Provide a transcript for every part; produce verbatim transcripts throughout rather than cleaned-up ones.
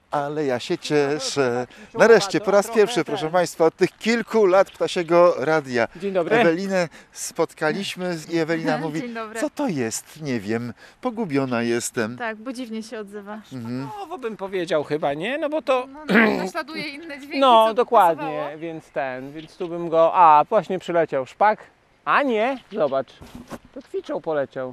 Ale ja się cieszę. Nareszcie, po raz pierwszy, proszę Państwa, od tych kilku lat Ptasiego Radia. Dzień dobry. Ewelinę spotkaliśmy i Ewelina mówi, Dzień dobry. co to jest? Nie wiem, pogubiona jestem. Tak, bo dziwnie się odzywa. Mhm. No, bym powiedział chyba, nie? No bo to... No, no, naśladuje inne dźwięki, No, co dokładnie, pasowało. więc ten, więc tu bym go... A, właśnie przyleciał szpak. A nie, zobacz, to kwiczą poleciał.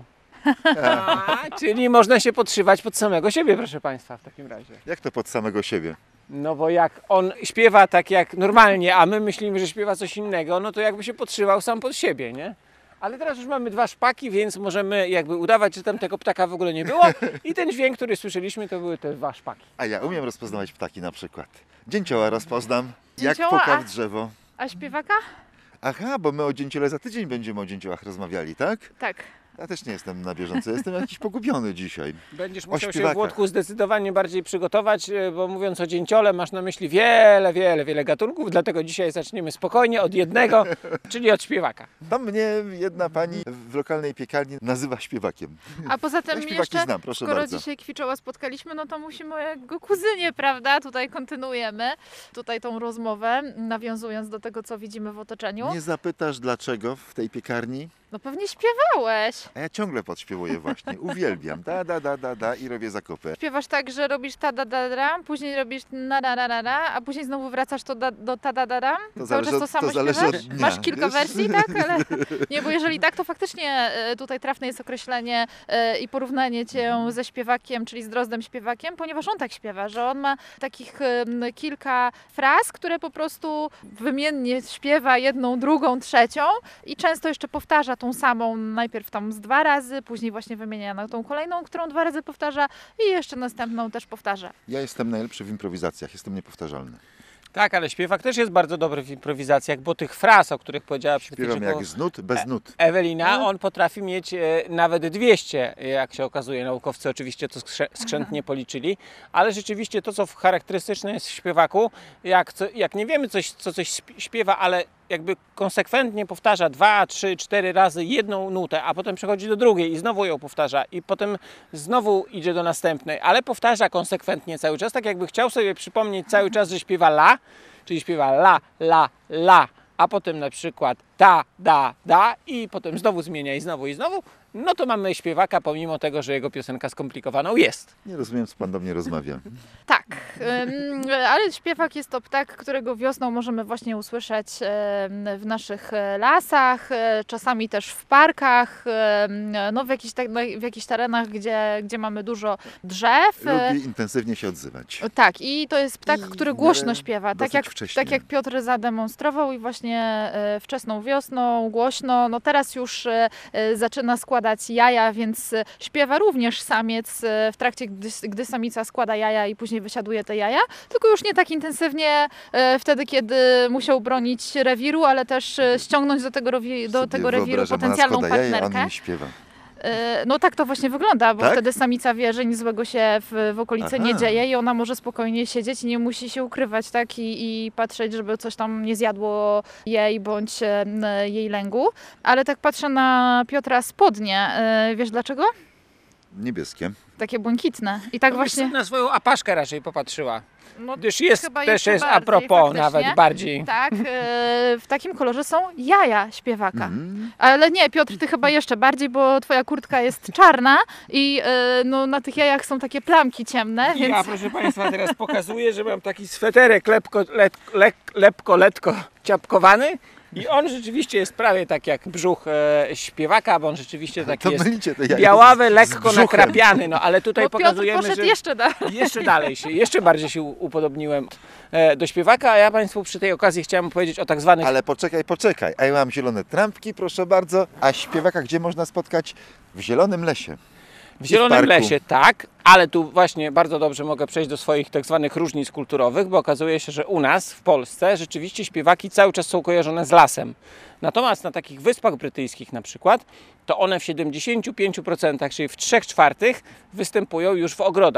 A, czyli można się podszywać pod samego siebie, proszę Państwa, w takim razie. Jak to pod samego siebie? No bo jak on śpiewa tak jak normalnie, a my myślimy, że śpiewa coś innego, no to jakby się podszywał sam pod siebie, nie? Ale teraz już mamy dwa szpaki, więc możemy jakby udawać, że tam tego ptaka w ogóle nie było i ten dźwięk, który słyszeliśmy, to były te dwa szpaki. A ja umiem rozpoznawać ptaki na przykład. Dzięcioła rozpoznam, jak Dzięcioła, puka a- w drzewo. A śpiewaka? Aha, bo my o dzięciole za tydzień będziemy o dzięciołach rozmawiali, tak? Tak. Ja też nie jestem na bieżąco, jestem jakiś pogubiony dzisiaj. Będziesz O musiał się śpiewakach. Włodku zdecydowanie bardziej przygotować, bo mówiąc o dzięciole masz na myśli wiele, wiele, wiele gatunków, dlatego dzisiaj zaczniemy spokojnie od jednego, czyli od śpiewaka. Tam mnie jedna pani w lokalnej piekarni nazywa śpiewakiem. A poza tym Ja śpiewaki jeszcze, znam, proszę skoro bardzo. dzisiaj Kwiczoła spotkaliśmy, no to musimy o jego kuzynie, prawda? Tutaj kontynuujemy tutaj tą rozmowę, nawiązując do tego, co widzimy w otoczeniu. Nie zapytasz dlaczego w tej piekarni? No pewnie śpiewałeś. A ja ciągle podśpiewuję właśnie, uwielbiam. Da, da, da, da, da i robię zakupy. Śpiewasz tak, że robisz ta da da da, później robisz na ra ra ra ra, a później znowu wracasz to da, do ta da da da. To Cały zależy czas to od- samo to zależy śpiewasz? od dnia, Masz kilka wiesz? wersji, tak? Ale nie, bo jeżeli tak, to faktycznie e, tutaj trafne jest określenie e, i porównanie cię ze śpiewakiem, czyli z Drozdem śpiewakiem, ponieważ on tak śpiewa, że on ma takich em, kilka fraz, które po prostu wymiennie śpiewa jedną, drugą, trzecią i często jeszcze powtarza tą samą, najpierw tam z dwa razy, później właśnie wymienia na tą kolejną, którą dwa razy powtarza i jeszcze następną też powtarza. Ja jestem najlepszy w improwizacjach, jestem niepowtarzalny. Tak, ale śpiewak też jest bardzo dobry w improwizacjach, bo tych fraz, o których powiedziała przed Śpiewam chwileczką jak z nut, bez nut. Ewelina, on potrafi mieć e, nawet dwieście, jak się okazuje. Naukowcy oczywiście to skrze- skrzętnie policzyli, ale rzeczywiście to, co charakterystyczne jest w śpiewaku, jak, co, jak nie wiemy, coś, co coś śp- śpiewa, ale jakby konsekwentnie powtarza dwa, trzy, cztery razy jedną nutę, a potem przechodzi do drugiej i znowu ją powtarza i potem znowu idzie do następnej, ale powtarza konsekwentnie cały czas, tak jakby chciał sobie przypomnieć cały czas, że śpiewa la, czyli śpiewa la, la, la, a potem na przykład ta, da, da i potem znowu zmienia i znowu i znowu, no to mamy śpiewaka, pomimo tego, że jego piosenka skomplikowaną jest. Nie rozumiem, co pan do mnie rozmawia. Tak, ym, ale śpiewak jest to ptak, którego wiosną możemy właśnie usłyszeć ym, w naszych e, lasach, e, czasami też w parkach, ym, no w jakichś, tak, no, w jakichś terenach, gdzie, gdzie mamy dużo drzew. E, Lubi intensywnie się odzywać. Tak, i to jest ptak, I który w głośno miarę śpiewa, tak dosyć jak, wcześnie. tak jak Piotr zademonstrował i właśnie e, wczesną wiosną, głośno, no teraz już e, e, zaczyna składać jaja, więc e, śpiewa również samiec e, w trakcie, gdy, gdy samica składa jaja i później wysiaduje te jaja, tylko już nie tak intensywnie e, wtedy, kiedy musiał bronić rewiru, ale też e, ściągnąć do tego, rowi, do Sobie tego rewiru wyobrażam, ona potencjalną składa jaja, a on partnerkę. nie śpiewa. E, No tak to właśnie wygląda, bo Tak? wtedy samica wie, że nic złego się w, w okolicy nie Aha. dzieje i ona może spokojnie siedzieć i nie musi się ukrywać, tak? I, i patrzeć, żeby coś tam nie zjadło jej bądź e, jej lęgu. Ale tak patrzę na Piotra spodnie. E, Wiesz dlaczego? Niebieskie. Takie błękitne. I tak właśnie... Na swoją apaszkę raczej popatrzyła, No, gdyż jest, chyba też jeszcze jest a bardziej, propos faktycznie. nawet bardziej. Tak, e, w takim kolorze są jaja śpiewaka. Mhm. Ale nie, Piotr, ty chyba jeszcze bardziej, bo twoja kurtka jest czarna i e, no, na tych jajach są takie plamki ciemne, I więc... ja, proszę Państwa, teraz pokazuję, że mam taki sweterek lepko, let, lek, lepko, letko ciapkowany i on rzeczywiście jest prawie tak jak brzuch e, śpiewaka, bo on rzeczywiście taki To jest mylicie te jaja białawy, z- z lekko brzuchem. nakrapiany, no ale tutaj Bo Piotr pokazujemy, poszedł że jeszcze dalej. jeszcze dalej się, jeszcze bardziej się upodobniłem e, do śpiewaka, a ja Państwu przy tej okazji chciałem powiedzieć o tak zwanych Ale poczekaj, poczekaj. A ja mam zielone trampki, proszę bardzo. A śpiewaka gdzie można spotkać? W Zielonym Lesie. w Zielonym parku. Lesie, tak, ale tu właśnie bardzo dobrze mogę przejść do swoich tak zwanych różnic kulturowych, bo okazuje się, że u nas w Polsce rzeczywiście śpiewaki cały czas są kojarzone z lasem. Natomiast na takich Wyspach Brytyjskich na przykład, to one w siedemdziesięciu pięciu procentach, czyli w trzech czwartych występują już w ogrodach.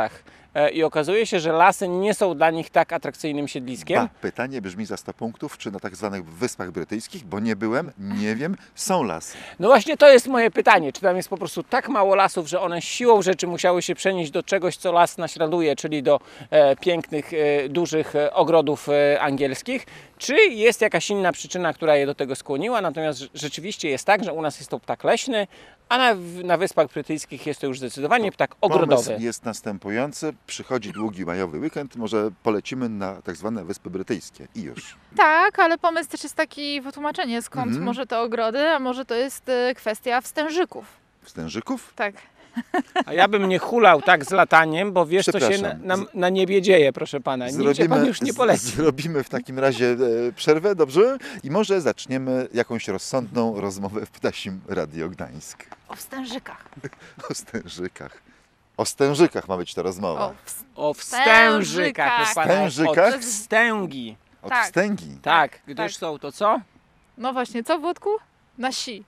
e, i okazuje się, że lasy nie są dla nich tak atrakcyjnym siedliskiem. Ba, pytanie brzmi za sto punktów, czy na tak zwanych Wyspach Brytyjskich, bo nie byłem, nie wiem, są lasy. No właśnie to jest moje pytanie, czy tam jest po prostu tak mało lasów, że one siłą rzeczy musiały się przenieść do czegoś, co las naśladuje, czyli do e, pięknych, e, dużych e, ogrodów e, angielskich, czy jest jakaś inna przyczyna, która je do tego skłoniła, natomiast rzeczywiście jest tak, że u nas jest to ptak leśny, a na, na Wyspach Brytyjskich jest to już zdecydowanie ptak ogrodowy. Pomysł jest następujący, przychodzi długi majowy weekend, może polecimy na tak zwane Wyspy Brytyjskie i już. Tak, ale pomysł też jest taki wytłumaczenie, skąd Mhm. może te ogrody, a może to jest y, kwestia wstężyków. Wstężyków? Tak. A ja bym nie hulał tak z lataniem, bo wiesz, co się na, Przepraszam. na, na niebie dzieje, proszę pana. Nigdzie pan już nie z- poleci. zrobimy w takim razie e, przerwę, dobrze? I może zaczniemy jakąś rozsądną rozmowę w Ptasim Radio Gdańsk. O wstężykach. O stężykach. O stężykach ma być ta rozmowa. O, ws- O wstężykach, proszę pana. Wstężykach? Od wstęgi. Od tak. wstęgi. Tak, gdyż tak. są to co? no właśnie, co Włodku? Na si.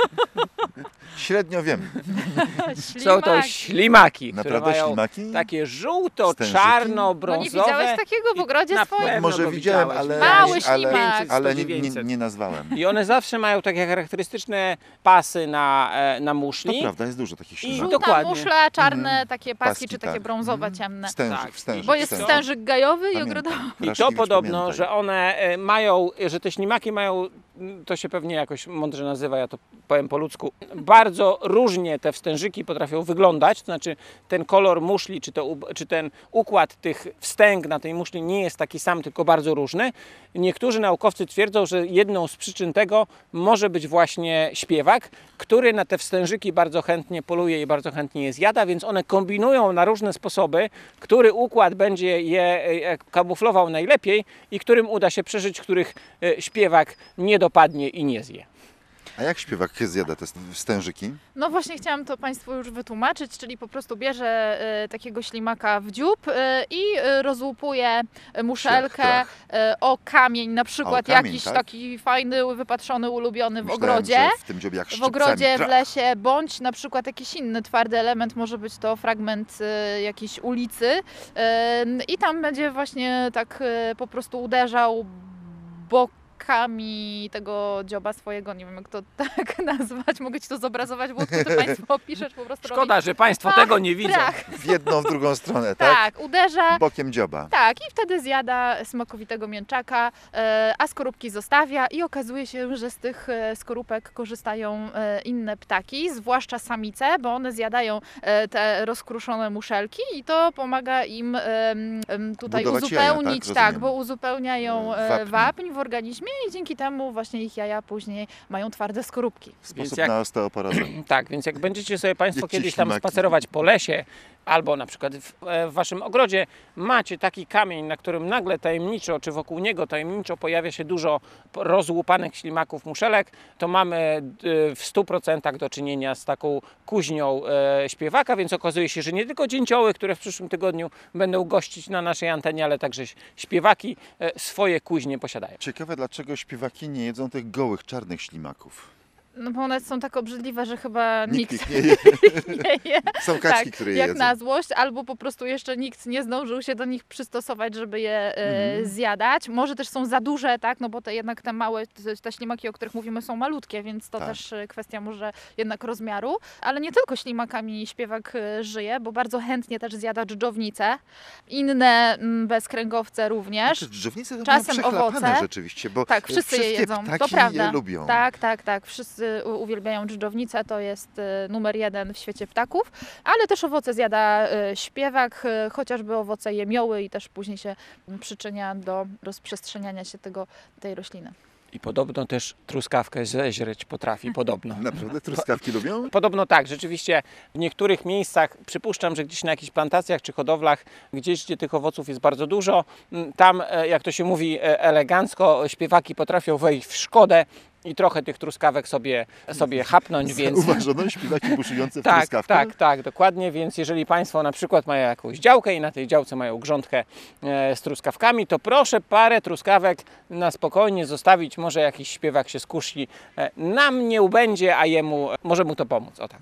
Średnio wiem. Są to Ślimaki. ślimaki, które Naprawdę mają ślimaki? takie No żółto-czarno-brązowe. nie widziałeś takiego w ogrodzie Na swoim? pewno Może go widziałem, widziałeś. ale, Mały ale, ślimak. ale nie, nie, dziewięćset. nie nazwałem. I one zawsze mają takie charakterystyczne pasy na, e, na To muszli. prawda, jest dużo takich I ślimaków. Żółta dokładnie. muszla, czarne Mhm. takie paski, Paski, czy takie tak. brązowe, Mhm. ciemne. Wstężyk, Tak. wstężyk, Bo jest wstężyk. wstężyk gajowy i Pamiętam. ogrodowy. I to Raszkiewicz, podobno, pamiętaj. że one e, mają, że te ślimaki mają, m, to się pewnie jakoś mądrze nazywa, ja to powiem po ludzku, bardzo różnie te wstężyki potrafią wyglądać, to znaczy ten kolor muszli, czy, to, u- czy ten układ tych wstęg na tej muszli nie jest taki sam, tylko bardzo różny. Niektórzy naukowcy twierdzą, że jedną z przyczyn tego może być właśnie śpiewak, który na te wstężyki bardzo chętnie poluje i bardzo chętnie je zjada, więc one kombinują na różne sposoby, który układ będzie je e, kamuflował najlepiej i którym uda się przeżyć, których e, śpiewak nie dopadnie i nie zje. A jak śpiewak zjada te wstężyki? No właśnie chciałam to Państwu już wytłumaczyć, czyli po prostu bierze e, takiego ślimaka w dziób e, i e, rozłupuje muszelkę Szlach, e, o kamień, na przykład A, o kamień, jakiś tak? taki fajny, wypatrzony, ulubiony w Myślałem, ogrodzie. że w tym dziobie jak W ogrodzie, w szczypcami. lesie, bądź na przykład jakiś inny twardy element, może być to fragment e, jakiejś ulicy e, i tam będzie właśnie tak e, po prostu uderzał bokami tego dzioba swojego, nie wiem jak to tak nazwać, mogę Ci to zobrazować, bo ty Państwo opiszesz, po prostu Szkoda, że Państwo Pach, tego nie widzą. trach. W jedną, w drugą stronę, tak? Tak, uderza. Bokiem dzioba. Tak, i wtedy zjada smakowitego mięczaka, e, a skorupki zostawia i okazuje się, że z tych e, skorupek korzystają e, inne ptaki, zwłaszcza samice, bo one zjadają e, te rozkruszone muszelki i to pomaga im em, em, tutaj Budować jaja, tak? uzupełnić, tak, Rozumiem. bo uzupełniają E, e, wapń. wapń w organizmie i dzięki temu właśnie ich jaja później mają twarde skorupki. Sposób jak- na osteoporozę. Tak, więc jak będziecie sobie Państwo Jedźcie kiedyś tam ślimaki. spacerować po lesie, albo na przykład w, e, w Waszym ogrodzie macie taki kamień, na którym nagle tajemniczo, czy wokół niego tajemniczo pojawia się dużo p- rozłupanych ślimaków, muszelek, to mamy e, w stu procentach do czynienia z taką kuźnią e, śpiewaka, więc okazuje się, że nie tylko dzięcioły, które w przyszłym tygodniu będą gościć na naszej antenie, ale także śpiewaki e, swoje kuźnie posiadają. Ciekawe, dlaczego śpiewaki nie jedzą tych gołych, czarnych ślimaków. No bo one są tak obrzydliwe, że chyba Nikt nikt, ich nie je. nie je. Są kaczki, Tak, które je jak jedzą. na złość, albo po prostu jeszcze nikt nie zdążył się do nich przystosować, żeby je e, Mhm. zjadać. Może też są za duże, tak, no bo te jednak te małe, te, te ślimaki, o których mówimy, są malutkie, więc to Tak. też e, kwestia może jednak rozmiaru. Ale nie tylko ślimakami śpiewak e, żyje, bo bardzo chętnie też zjada dżdżownice, inne mm, bezkręgowce również. Te dżdżownice to Czasem mają przechlapane owoce. rzeczywiście, bo Tak, wszyscy je wszystkie jedzą, ptaki to prawda. je lubią. Tak, tak, tak. Wszyscy u- uwielbiają dżdżownicę, to jest e, numer jeden w świecie ptaków, ale też owoce zjada e, śpiewak, e, chociażby owoce jemioły i też później się m, przyczynia do rozprzestrzeniania się tego, tej rośliny. I podobno też truskawkę zeźreć potrafi, podobno. Naprawdę truskawki lubią? Podobno tak, rzeczywiście w niektórych miejscach, przypuszczam, że gdzieś na jakichś plantacjach czy hodowlach, gdzieś gdzie tych owoców jest bardzo dużo, m, tam, e, jak to się mówi e, elegancko, śpiewaki potrafią wejść w szkodę i trochę tych truskawek sobie, sobie chapnąć, więc... Uważono śpiewaki buszujące w Tak, truskawkach? tak, tak, dokładnie, więc jeżeli Państwo na przykład mają jakąś działkę i na tej działce mają grządkę e, z truskawkami, to proszę parę truskawek na spokojnie zostawić, może jakiś śpiewak się skusi, e, nam nie ubędzie, a jemu, może mu to pomóc, o tak.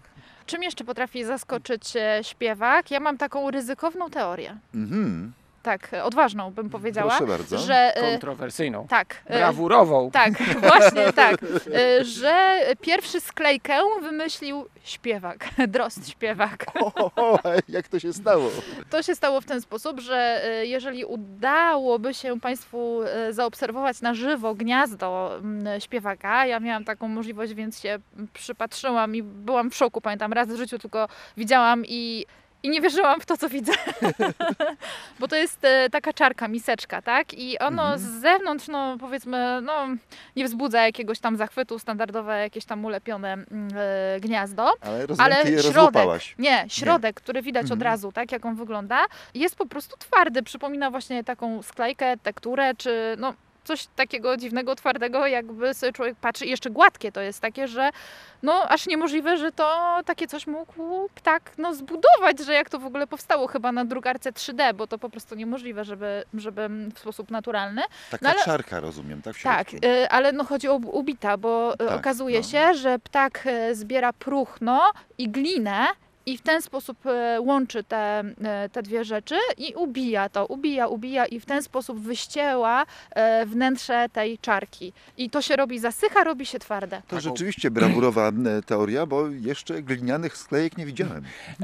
czym jeszcze potrafi zaskoczyć e, śpiewak? Ja mam taką ryzykowną teorię. Mhm. Tak, e, odważną bym powiedziała. Proszę bardzo. Że, e, Kontrowersyjną. tak. e, Brawurową. Tak, właśnie tak, e, że pierwszy sklejkę wymyślił śpiewak, Drozd śpiewak. O, o, o, jak to się stało? To się stało w ten sposób, że e, jeżeli udałoby się Państwu e, zaobserwować na żywo gniazdo m, śpiewaka, ja miałam taką możliwość, więc się przypatrzyłam i byłam w szoku, pamiętam, raz w życiu tylko widziałam i I nie wierzyłam w to, co widzę, bo to jest e, taka czarka, miseczka, tak? I ono Mhm. z zewnątrz, no powiedzmy, no nie wzbudza jakiegoś tam zachwytu, standardowe jakieś tam ulepione mm, e, gniazdo. Ale rozumiem, Ale ty je środek, rozłupałaś. nie, środek, który widać Mhm. od razu, tak, jak on wygląda, jest po prostu twardy. Przypomina właśnie taką sklejkę, tekturę, czy no coś takiego dziwnego, twardego, jakby sobie człowiek patrzy. I jeszcze gładkie to jest takie, że no aż niemożliwe, że to takie coś mógł ptak no, zbudować, że jak to w ogóle powstało chyba na drukarce trzy D, bo to po prostu niemożliwe, żeby, żeby w sposób naturalny. Taka No ale- czarka, rozumiem, tak? W Tak, środku. y, ale no chodzi o ubita, bo y, Tak, okazuje no. się, że ptak y, zbiera próchno i glinę i w ten sposób y, łączy te, y, te dwie rzeczy i ubija to, ubija, ubija i w ten sposób wyścieła y, wnętrze tej czarki. I to się robi, zasycha, robi się twarde. To Taką- rzeczywiście brawurowa e, teoria, bo jeszcze glinianych sklejek nie widziałem.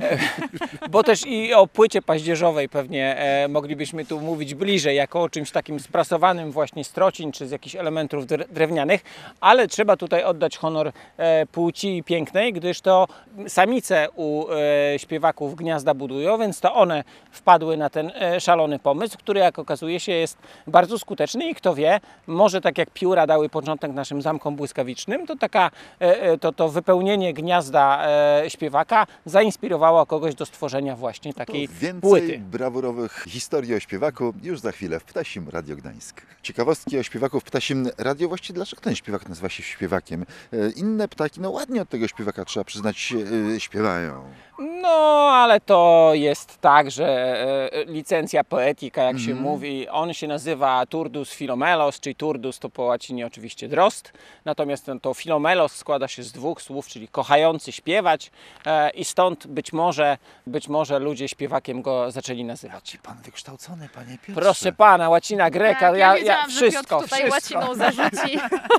Bo też i o płycie paździerzowej pewnie e, moglibyśmy tu mówić bliżej, jako o czymś takim sprasowanym właśnie z trocin czy z jakichś elementów dre- drewnianych, ale trzeba tutaj oddać honor e, płci pięknej, gdyż to samice u e, śpiewaków gniazda budują, więc to one wpadły na ten e, szalony pomysł, który jak okazuje się jest bardzo skuteczny i kto wie, może tak jak pióra dały początek naszym zamkom błyskawicznym, to taka, e, e, to, to wypełnienie gniazda e, śpiewaka zainspirowało kogoś do stworzenia właśnie To takiej więcej płyty. brawurowych historii o śpiewaku już za chwilę w Ptasim Radio Gdańsk. Ciekawostki o śpiewaku w Ptasim Radio. Właściwie dlaczego ten śpiewak nazywa się śpiewakiem? E, Inne ptaki, no ładnie od tego śpiewaka trzeba przyznać, e, śpiewają. No, ale to jest tak, że e, licencja poetica, jak się Mhm. mówi, on się nazywa Turdus Philomelos, czyli Turdus to po łacinie oczywiście drozd, natomiast ten, to Philomelos składa się z dwóch słów, czyli kochający śpiewać e, i stąd być może, być może ludzie śpiewakiem go zaczęli nazywać. Ci pan wykształcony, panie Piotrze. Proszę pana, łacina greka, Tak, ja, ja, wiedziałam, że wszystko, Piotr tutaj wszystko. łaciną zarzuci.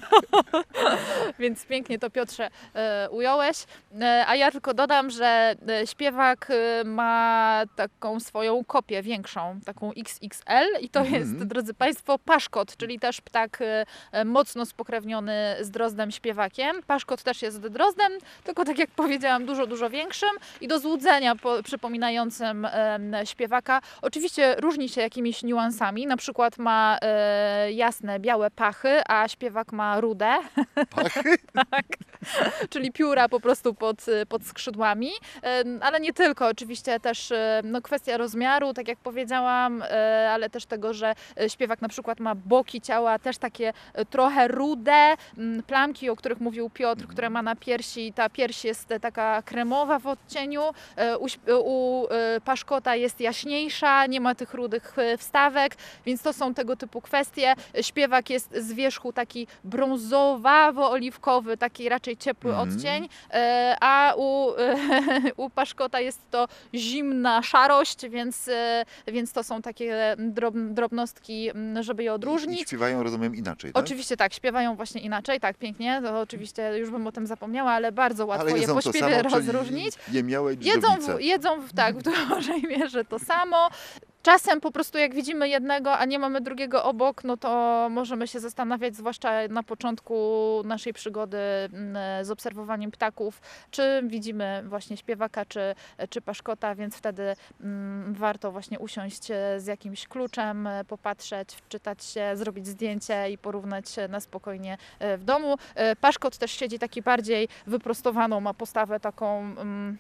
Więc pięknie to, Piotrze, e, ująłeś. E, a ja tylko dodam, że e, śpiewak e, ma taką swoją kopię większą, taką X X L i to Mhm. jest, drodzy Państwo, paszkot, czyli też ptak e, e, mocno spokrewniony z drozdem śpiewakiem. Paszkot też jest drozdem, tylko tak jak powiedziałam, dużo, dużo większym i do złudzenia po, przypominającym e, śpiewaka. Oczywiście różni się jakimiś niuansami, na przykład ma e, jasne, białe pachy, a śpiewak ma rude, Pachy? czyli pióra po prostu pod, pod skrzydłami, E, ale nie tylko, oczywiście też e, no, kwestia rozmiaru, tak jak powiedziałam, e, ale też tego, że e, śpiewak na przykład ma boki ciała też takie e, trochę rude, m, plamki, o których mówił Piotr, które ma na piersi, ta pierś jest e, taka kremowa w odcieniu, e, u, śp- u e, paszkota jest jaśniejsza, nie ma tych rudych e, wstawek, więc to są tego typu kwestie. Śpiewak jest z wierzchu taki brązowawo-oliwkowy, taki raczej ciepły Mhm. odcień, e, a u, u paszkota jest to zimna szarość, więc, e, więc to są takie drob, drobnostki, m, żeby je I odróżnić. śpiewają, rozumiem, inaczej, tak? Oczywiście tak, śpiewają właśnie inaczej, tak pięknie, to oczywiście już bym o tym zapomniała, ale bardzo łatwo Ale je jedzą po to śpiewie samo, czyli rozróżnić. jemiałe Jedzą, drobnice. w, jedzą w, tak, w dużej mierze to samo. Czasem po prostu jak widzimy jednego, a nie mamy drugiego obok, no to możemy się zastanawiać, zwłaszcza na początku naszej przygody mm, z obserwowaniem ptaków, czy widzimy właśnie śpiewaka, czy, czy paszkota, więc wtedy mm, warto właśnie usiąść e, z jakimś kluczem, e, popatrzeć, wczytać się, zrobić zdjęcie i porównać się na spokojnie e, w domu. E, Paszkot też siedzi taki bardziej wyprostowaną, ma postawę taką... Mm,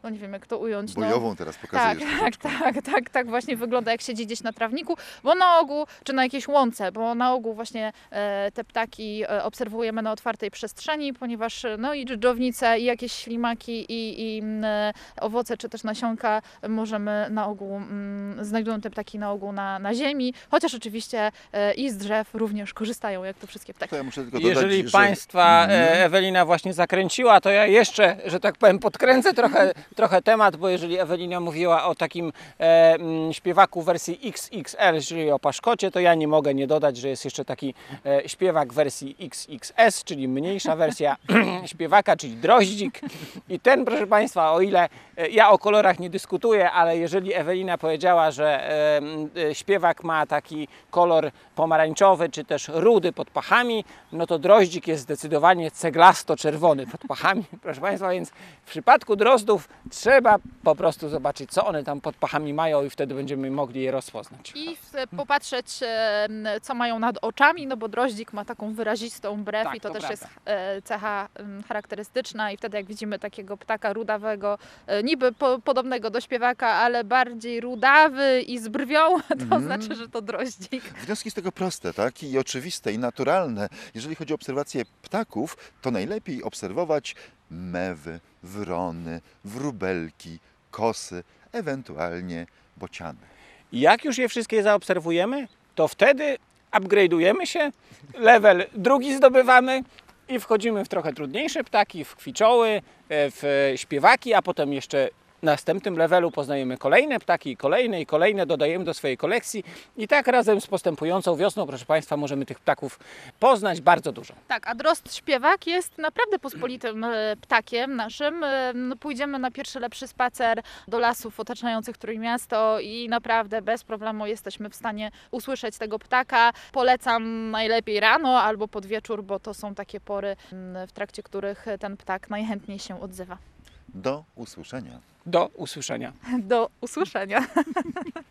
no nie wiem jak to ująć. No. Bojową teraz Tak, pokazujesz. tak, tak, tak, tak właśnie wygląda, jak siedzi gdzieś na trawniku, bo na ogół, czy na jakiejś łące, bo na ogół właśnie e, te ptaki e, obserwujemy na otwartej przestrzeni, ponieważ e, no i dżdżownice, i jakieś ślimaki, i, i m, e, owoce, czy też nasionka możemy na ogół, m, znajdują te ptaki na ogół na, na ziemi, chociaż oczywiście e, i z drzew również korzystają, jak to wszystkie ptaki. To ja muszę tylko dodać, Jeżeli że... Państwa Mhm. e, Ewelina właśnie zakręciła, to ja jeszcze, że tak powiem, podkręcę trochę, trochę temat, bo jeżeli Ewelina mówiła o takim e, m, śpiewaku w wersji X X L, czyli o paszkocie, to ja nie mogę nie dodać, że jest jeszcze taki e, śpiewak w wersji X X S, czyli mniejsza wersja śpiewaka, czyli droździk. I ten, proszę Państwa, o ile e, ja o kolorach nie dyskutuję, ale jeżeli Ewelina powiedziała, że e, m, e, śpiewak ma taki kolor pomarańczowy, czy też rudy pod pachami, no to droździk jest zdecydowanie ceglasto-czerwony pod pachami, proszę Państwa, więc w przypadku drozdów trzeba po prostu zobaczyć, co one tam pod pachami mają i wtedy będziemy mogli je rozpoznać. I w- popatrzeć, e, co mają nad oczami, no bo droździk ma taką wyrazistą brew Tak, i to, to też prawda. jest e, cecha em, charakterystyczna i wtedy jak widzimy takiego ptaka rudawego, e, niby po, podobnego do śpiewaka, ale bardziej rudawy i z brwią, to Mhm. znaczy, że to droździk. Wnioski z tego proste, tak? I oczywiste, i naturalne. Jeżeli chodzi o obserwację ptaków, to najlepiej obserwować mewy, wrony, wróbelki, kosy, ewentualnie bociany. I jak już je wszystkie zaobserwujemy, to wtedy upgrade'ujemy się, level drugi zdobywamy i wchodzimy w trochę trudniejsze ptaki, w kwiczoły, e, w śpiewaki, a potem jeszcze w następnym levelu poznajemy kolejne ptaki, i kolejne i kolejne dodajemy do swojej kolekcji i tak razem z postępującą wiosną, proszę Państwa, możemy tych ptaków poznać bardzo dużo. Tak, a drozd śpiewak jest naprawdę pospolitym e, ptakiem naszym. E, no, Pójdziemy na pierwszy lepszy spacer do lasów otaczających Trójmiasto i naprawdę bez problemu jesteśmy w stanie usłyszeć tego ptaka. Polecam najlepiej rano albo pod wieczór, bo to są takie pory, m, w trakcie których ten ptak najchętniej się odzywa. Do usłyszenia. Do usłyszenia. Do usłyszenia.